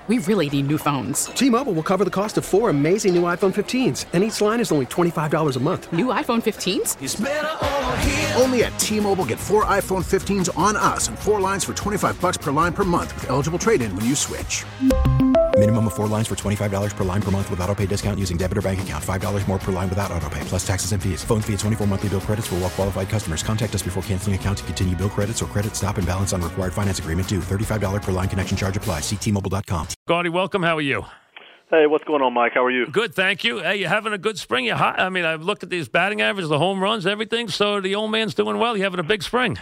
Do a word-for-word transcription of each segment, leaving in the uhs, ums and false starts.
We really need new phones. T-Mobile will cover the cost of four amazing new iPhone fifteens, and each line is only twenty-five dollars a month. New iPhone fifteens? It's better over here. Only at T-Mobile, get four iPhone fifteens on us and four lines for twenty-five dollars per line per month with eligible trade-in when you switch. Minimum of four lines for twenty-five dollars per line per month with autopay discount using debit or bank account. five dollars more per line without autopay, plus taxes and fees. Phone fee at twenty-four monthly bill credits for well-qualified customers. Contact us before canceling account to continue bill credits or credit stop and balance on required finance agreement due. thirty-five dollars per line connection charge applies. See T Mobile dot com. Gaudy, welcome. How are you? Hey, what's going on, Mike? How are you? Good, thank you. Hey, you having a good spring? You hot? I mean, I've looked at these batting averages, the home runs, everything. So the old man's doing well. You having a big spring?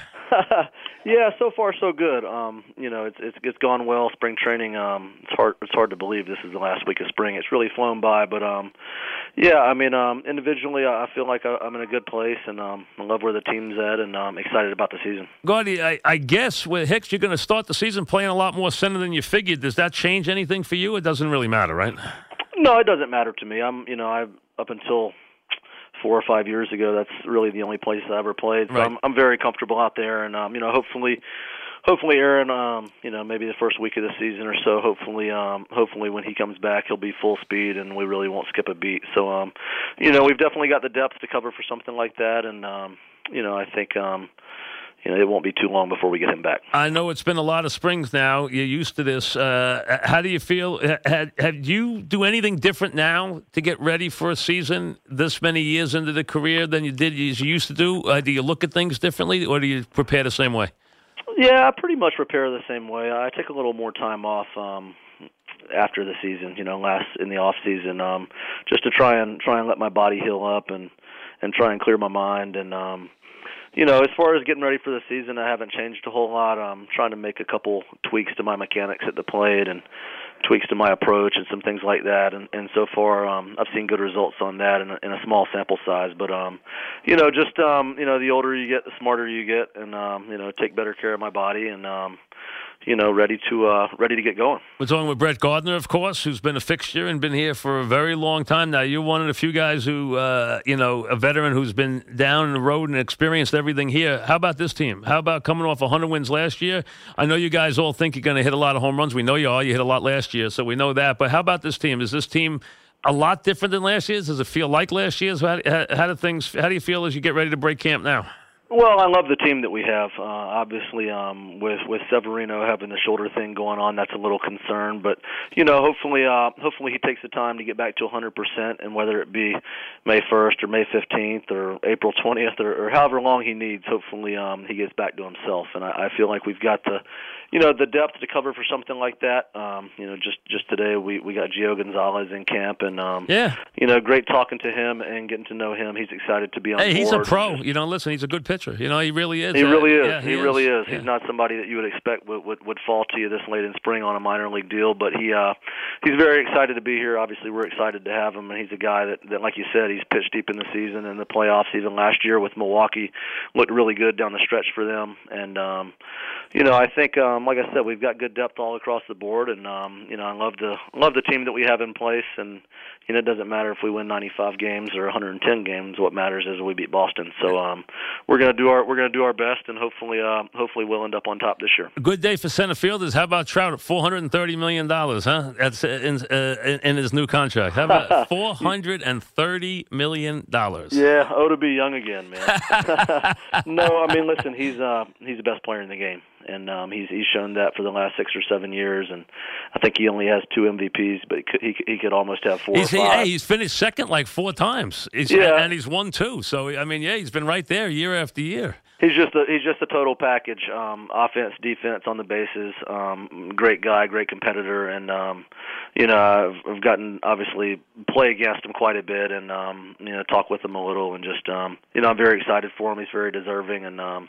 Yeah, so far so good. Um, you know, it's it's it's gone well. Spring training. Um, it's hard it's hard to believe this is the last week of spring. It's really flown by. But um, yeah, I mean, um, individually, I feel like I'm in a good place, and um, I love where the team's at, and I'm excited about the season. Gaudy, I, I guess with Hicks, you're going to start the season playing a lot more center than you figured. Does that change anything for you? It doesn't really matter, right? No, it doesn't matter to me. I'm, you know, I up until four or five years ago, that's really the only place I ever played. So right. I'm, I'm very comfortable out there, and um, you know, hopefully, hopefully, Aaron, um, you know, maybe the first week of the season or so, hopefully, um, hopefully when he comes back, he'll be full speed, and we really won't skip a beat. So, um, you know, we've definitely got the depth to cover for something like that, and um, you know, I think. Um, You know, it won't be too long before we get him back. I know it's been a lot of springs now. You're used to this. Uh, how do you feel? Have, have you do anything different now to get ready for a season this many years into the career than you did as you used to do? Uh, do you look at things differently, or do you prepare the same way? Yeah, I pretty much prepare the same way. I take a little more time off um, after the season. You know, last in the off season, um, just to try and try and let my body heal up and and try and clear my mind and. Um, You know, as far as getting ready for the season, I haven't changed a whole lot. I'm trying to make a couple tweaks to my mechanics at the plate and tweaks to my approach and some things like that. And, and so far, um, I've seen good results on that in a, in a small sample size. But, um, you know, just, um, you know, the older you get, the smarter you get, and, um, you know, take better care of my body and, um, you know, ready to uh, ready to get going. We're talking with Brett Gardner, of course, who's been a fixture and been here for a very long time now. You're one of the few guys who, uh, you know, a veteran who's been down the road and experienced everything here. How about this team? How about coming off one hundred wins last year? I know you guys all think you're going to hit a lot of home runs. We know you are. You hit a lot last year, so we know that. But how about this team? Is this team a lot different than last year's? Does it feel like last year's? How, how, how do things? How do you feel as you get ready to break camp now? Well, I love the team that we have. Uh, obviously, um, with with Severino having the shoulder thing going on, that's a little concern. But you know, hopefully, uh, hopefully he takes the time to get back to one hundred percent, and whether it be May first or May fifteenth or April twentieth or, or however long he needs, hopefully um, he gets back to himself. And I, I feel like we've got the, you know, the depth to cover for something like that. Um, you know, just just today we we got Gio Gonzalez in camp, and um, yeah, you know, great talking to him and getting to know him. He's excited to be on hey, board. He's a pro. You know, listen, he's a good pitcher. You know, he really is. He really is. Yeah, he, he really is. is. Yeah. He's not somebody that you would expect would, would would fall to you this late in spring on a minor league deal, but he uh, he's very excited to be here. Obviously, we're excited to have him, and he's a guy that, that, like you said, he's pitched deep in the season and the playoffs. Even last year with Milwaukee, looked really good down the stretch for them. And um, you know, I think, um, like I said, we've got good depth all across the board, and um, you know, I love the love the team that we have in place. And you know, it doesn't matter if we win ninety-five games or one hundred ten games. What matters is we beat Boston. So um, we're gonna do our we're gonna do our best, and hopefully, uh, hopefully, we'll end up on top this year. A good day for center fielders. How about Trout at four hundred and thirty million dollars? Huh? That's in, uh, in, in his new contract. How about four hundred and thirty million dollars? Yeah, oh, to be young again, man. No, I mean, listen, he's uh, he's the best player in the game, and um, he's he's shown that for the last six or seven years. And I think he only has two M V Ps, but he could, he, he could almost have four. He's, or five. Hey, he's finished second like four times. He's, yeah, and he's won two. So I mean, yeah, he's been right there year after year. He's just a, he's just a total package, um, offense, defense, on the bases. Um, great guy, great competitor, and um, you know I've, I've gotten obviously play against him quite a bit, and um, you know talk with him a little, and just um, you know I'm very excited for him. He's very deserving, and um,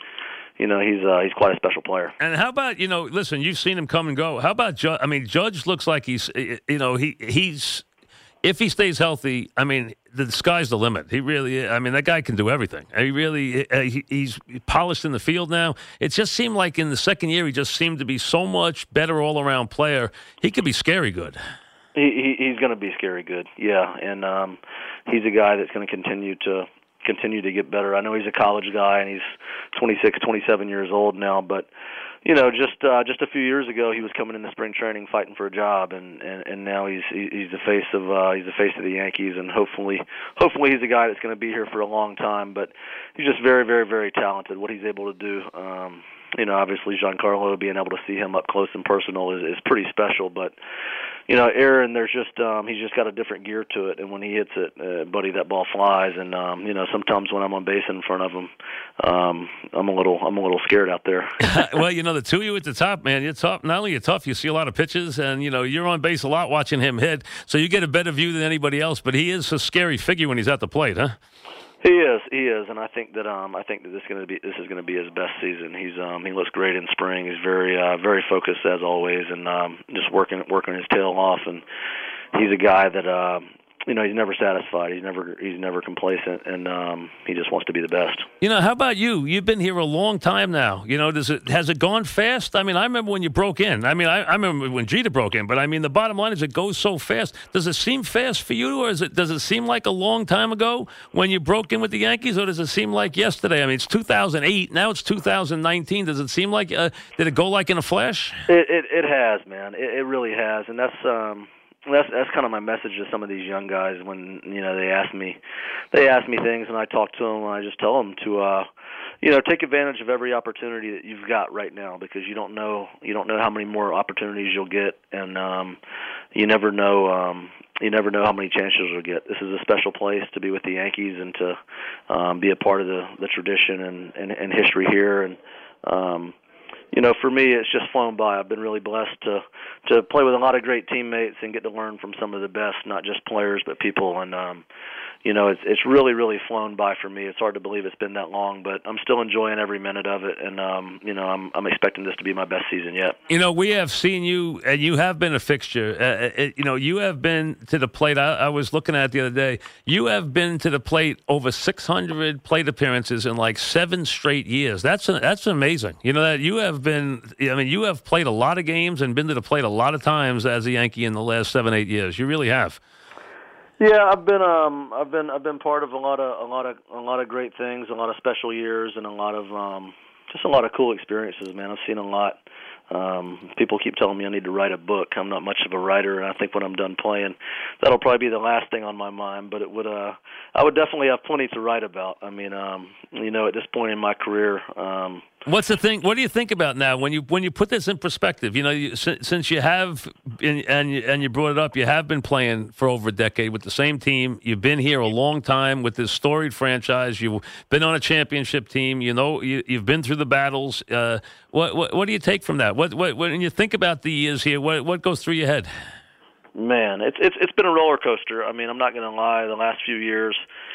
you know he's uh, he's quite a special player. And how about you know? Listen, you've seen him come and go. How about Judge? I mean, Judge looks like he's you know he he's. If he stays healthy, I mean, the sky's the limit. He really, I mean, that guy can do everything. He really, he, he's polished in the field now. It just seemed like in the second year, he just seemed to be so much better all-around player. He could be scary good. He, he he's going to be scary good, yeah. And um, he's a guy that's going to continue to continue to get better. I know he's a college guy and he's twenty-six, twenty-seven years old now, but you know, just uh, just a few years ago, he was coming into spring training fighting for a job, and, and, and now he's he's the face of uh, he's the face of the Yankees, and hopefully hopefully he's a guy that's going to be here for a long time. But he's just very very very talented. What he's able to do, um, you know, obviously Giancarlo, being able to see him up close and personal is, is pretty special. But you know, Aaron, there's just um, he's just got a different gear to it, and when he hits it, uh, buddy, that ball flies. And um, you know, sometimes when I'm on base in front of him, um, I'm a little I'm a little scared out there. Well, you know, the two of you at the top, man, you're tough. Not only you're tough, you see a lot of pitches, and you know, you're on base a lot watching him hit, so you get a better view than anybody else. But he is a scary figure when he's at the plate, huh? He is, he is, and I think that um, I think that this is going to be this is going to be his best season. He's um, he looks great in spring. He's very uh, very focused as always, and um, just working working his tail off. And he's a guy that uh, you know he's never satisfied. He's never he's never complacent, and um, he just wants to be the best. You know, how about you? You've been here a long time now. You know, does it has it gone fast? I mean, I remember when you broke in. I mean, I, I remember when Jeter broke in. But I mean, the bottom line is it goes so fast. Does it seem fast for you, or is it does it seem like a long time ago when you broke in with the Yankees, or does it seem like yesterday? I mean, it's two thousand eight. Now it's two thousand nineteen. Does it seem like uh, did it go like in a flash? It it, it has, man. It, it really has, and that's. Um, That's that's kind of my message to some of these young guys when you know they ask me, they ask me things and I talk to them and I just tell them to, uh, you know, take advantage of every opportunity that you've got right now because you don't know you don't know how many more opportunities you'll get and um, you never know um, you never know how many chances you'll get. This is a special place to be with the Yankees and to um, be a part of the, the tradition and, and, and history here and. Um, You know, for me, it's just flown by. I've been really blessed to to play with a lot of great teammates and get to learn from some of the best, not just players but people. And um, you know, it's it's really really flown by for me. It's hard to believe it's been that long, but I'm still enjoying every minute of it. And um, you know, I'm I'm expecting this to be my best season yet. You know, we have seen you, and you have been a fixture. Uh, it, you know, you have been to the plate. I, I was looking at it the other day. You have been to the plate over six hundred plate appearances in like seven straight years. That's a, that's amazing. You know that you have been. I mean, you have played a lot of games and been to the plate a lot of times as a Yankee in the last seven, eight years. You really have. Yeah, I've been um I've been I've been part of a lot of a lot of a lot of great things, a lot of special years, and a lot of um just a lot of cool experiences, man. I've seen a lot. Um, people keep telling me I need to write a book. I'm not much of a writer, and I think when I'm done playing, that'll probably be the last thing on my mind. But it would, uh, I would definitely have plenty to write about. I mean, um, you know, at this point in my career. Um, What's the thing? What do you think about now when you when you put this in perspective? You know, you, since, since you have been, and you, and you brought it up, you have been playing for over a decade with the same team. You've been here a long time with this storied franchise. You've been on a championship team. You know, you, you've been through the battles. Uh, what, what what do you take from that? What, what when you think about the years here, what what goes through your head? Man, it's it's it's been a roller coaster. I mean, I'm not going to lie. The last few years,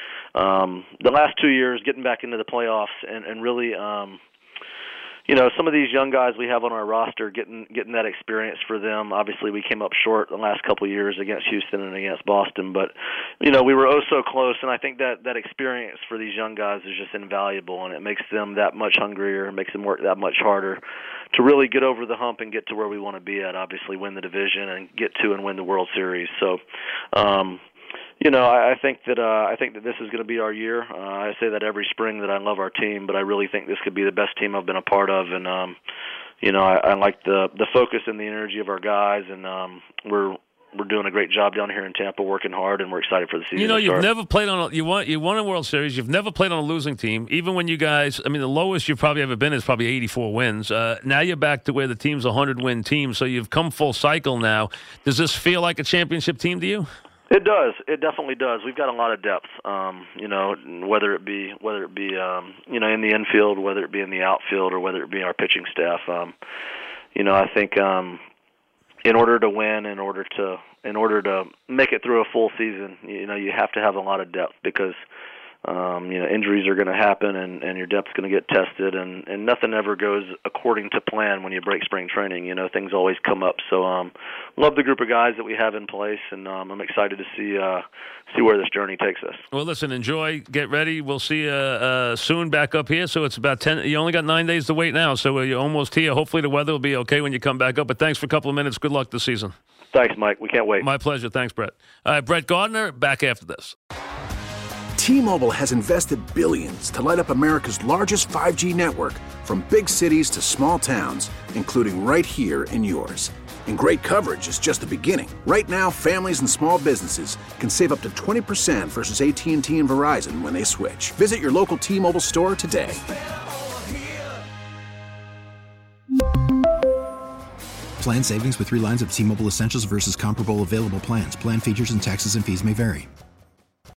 um, the last two years, getting back into the playoffs and and really. Um, You know, some of these young guys we have on our roster, getting getting that experience for them. Obviously, we came up short the last couple of years against Houston and against Boston, but you know, we were oh so close. And I think that that experience for these young guys is just invaluable, and it makes them that much hungrier, makes them work that much harder to really get over the hump and get to where we want to be at. Obviously, win the division and get to and win the World Series. So. Um, You know, I, I think that uh, I think that this is going to be our year. Uh, I say that every spring that I love our team, but I really think this could be the best team I've been a part of. And um, you know, I, I like the the focus and the energy of our guys, and um, we're we're doing a great job down here in Tampa, working hard, and we're excited for the season. You know, to you've start. never played on a, you won you won a World Series. You've never played on a losing team, even when you guys. I mean, the lowest you've probably ever been is probably eighty-four wins. Uh, now you're back to where the team's a hundred win team, so you've come full cycle now. Does this feel like a championship team to you? It does. It definitely does. We've got a lot of depth. Um, you know, whether it be whether it be um, you know in the infield, whether it be in the outfield, or whether it be our pitching staff. Um, you know, I think um, in order to win, in order to in order to make it through a full season, you know, you have to have a lot of depth because. Um, you know, injuries are going to happen, and, and your depth's going to get tested, and, and nothing ever goes according to plan when you break spring training. You know, things always come up. So, um, love the group of guys that we have in place, and um, I'm excited to see uh, see where this journey takes us. Well, listen, enjoy, get ready. We'll see you uh, soon back up here. So it's about ten. You only got nine days to wait now, so you're almost here. Hopefully, the weather will be okay when you come back up. But thanks for a couple of minutes. Good luck this season. Thanks, Mike. We can't wait. My pleasure. Thanks, Brett. All right, Brett Gardner, back after this. T-Mobile has invested billions to light up America's largest five G network, from big cities to small towns, including right here in yours. And great coverage is just the beginning. Right now, families and small businesses can save up to twenty percent versus A T and T and Verizon when they switch. Visit your local T-Mobile store today. Plan savings with three lines of T-Mobile Essentials versus comparable available plans. Plan features and taxes and fees may vary.